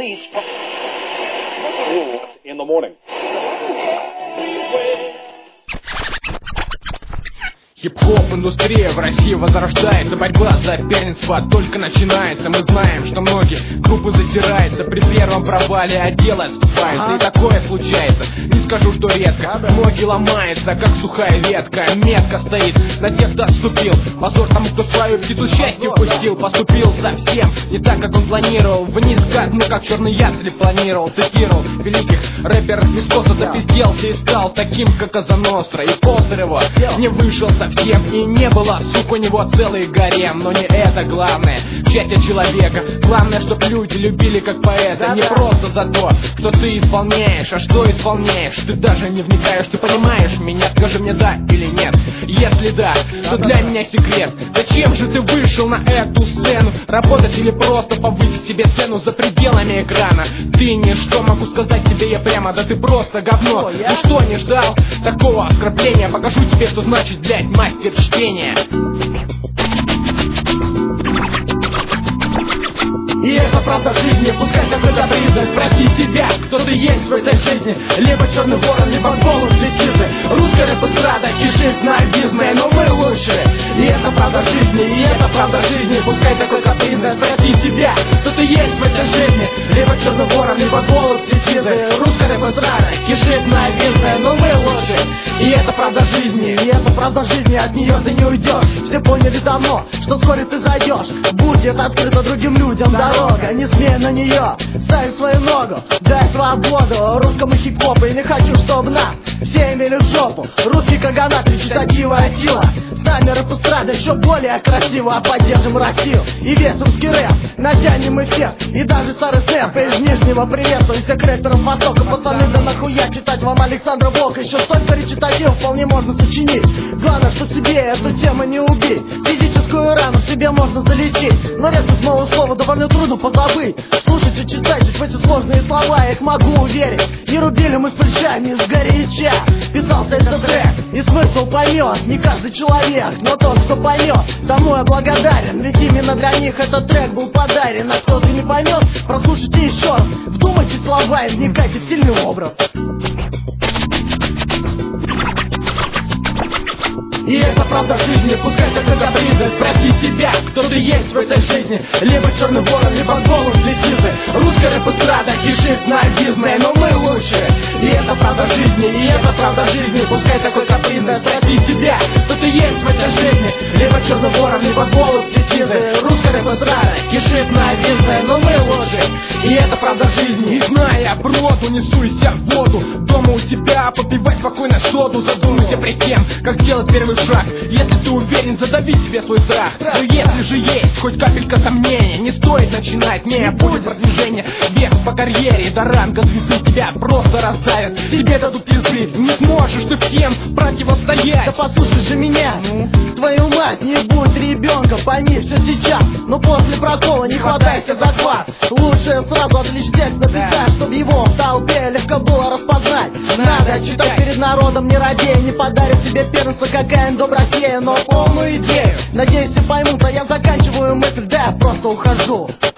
police. In the morning. Хип-хоп индустрия в России возрождается. Борьба за первенство только начинается. Мы знаем, что многие группы засираются при первом провале, а дело оступается. И такое случается, не скажу, что редко. Многие ломаются, как сухая ветка. Метка стоит на тех, кто отступил. Позор тому, кто свою птицу счастья упустил. Поступил совсем не так, как он планировал. Вниз катну, как черный ястреб планировал. Цитировал великих рэперов из космоса. Пизделся и стал таким, как Казаностро. И постер его не вышел совсем. И не было, сука, у него целый гарем. Но не это главное, счастье человека. Главное, чтоб люди любили как поэта. Не просто за то, что ты исполняешь, а что исполняешь. Ты даже не вникаешь, ты понимаешь меня. Скажи мне да или нет. Если да, то для меня секрет. Зачем же ты вышел на эту сцену? Работать или просто повысить себе цену за пределами экрана? Ты ничто, могу сказать тебе я прямо. Да ты просто говно. Ну что, не ждал такого оскорбления? Покажу тебе, что значит, блядь, мастер чтения. И это правда жизни, пускай какой-то признак. Спроси себя, кто ты есть в этой жизни. Либо черный ворон, либо голос лисицы. Русская рэп-эстрада кишит снобизмом, но мы лучшие. И это правда жизни, и это правда жизни. Пускай такой-то признак. Спроси себя, кто ты есть в этой жизни. Либо черный ворон, либо голос лисицы. Русская рэп-эстрада кишит снобизмом, но мы лучшие. И это правда жизни, и это правда жизни. От нее ты не уйдешь. Все поняли давно, что вскоре ты зайдешь. Будет открыто другим людям дорога, не смей на нее ставить свою ногу. Дай свободу русскому хип-хопу. И не хочу, чтобы нас все имели в жопу. Русский каганат, речитативая сила. С нами рэп-эстрада еще более красиво. Поддержим Россию и весь русский рэп натянем мы всех. И даже старый снэп из Нижнего приветствую всех рэперов Востока. Пацаны, да нахуя читать вам Александра Волка? Еще столько речитативов вполне можно сочинить. Главное, что себе эту тему не убить. Физическую рану себе можно залечить. Но резко нового слова довольно трудно позабыть. Слушайте, читайте эти сложные слова, я их могу уверить. Не рубили мы с плечами сгоряча. Писался этот трек, и смысл поймет не каждый человек, но тот, кто поймет, тому я благодарен. Ведь именно для них этот трек был подарен. А кто-то не поймет, прослушайте еще раз. Вдумайте слова и вникайте в сильный образ. И это правда жизни, пускай какой-то признак. Спроси себя, кто ты есть в этой жизни. Либо черный ворон, либо голос лисицы. Русская рэп-эстрада кишит снобизмом, но мы лучшие. И это правда жизни, и это правда жизни. Пускай какой-то признак. Спроси себя, кто ты есть в этой жизни. Либо черный ворон, либо голос лисицы. Русская рэп-эстрада кишит снобизмом, но мы лучшие. И это правда жизни. И зная броду, несуйся в воду. Дома у себя попивай спокойно соду. Задумайся при тем, как сделать первый шаг. Если ты уверен, задави себе свой страх. Но если же есть хоть капелька сомнения, не стоит начинать, не будет продвижения. Вверх по карьере, до ранга звезды тебя просто раздавят. Тебе дадут язык, не сможешь ты всем противостоять. Да послушай же меня, твою мать, не будь ребенком, пойми все сейчас. Но после прокола не хватайся за хват. Лучше сразу отвлечь текст написать, чтобы его в толпе легко было распознать. Надо читать перед народом, не робей, не подарит тебе первенство какая-нибудь добросея, но полную идею. Надеюсь, все поймут, а я заканчиваю мысль, да я просто ухожу.